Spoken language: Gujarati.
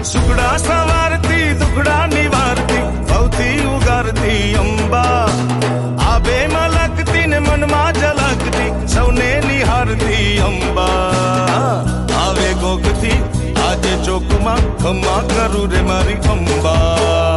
સુખડા સવારતી દુખડા નિવારતી ભવથી ઉગારતી અંબા આબે માં લગતી ને મનમાં ઝલકતી સૌને નિહારતી અંબા આવે ગોગથી આજે ચોકમાં ખમા કરું રે મારી અંબા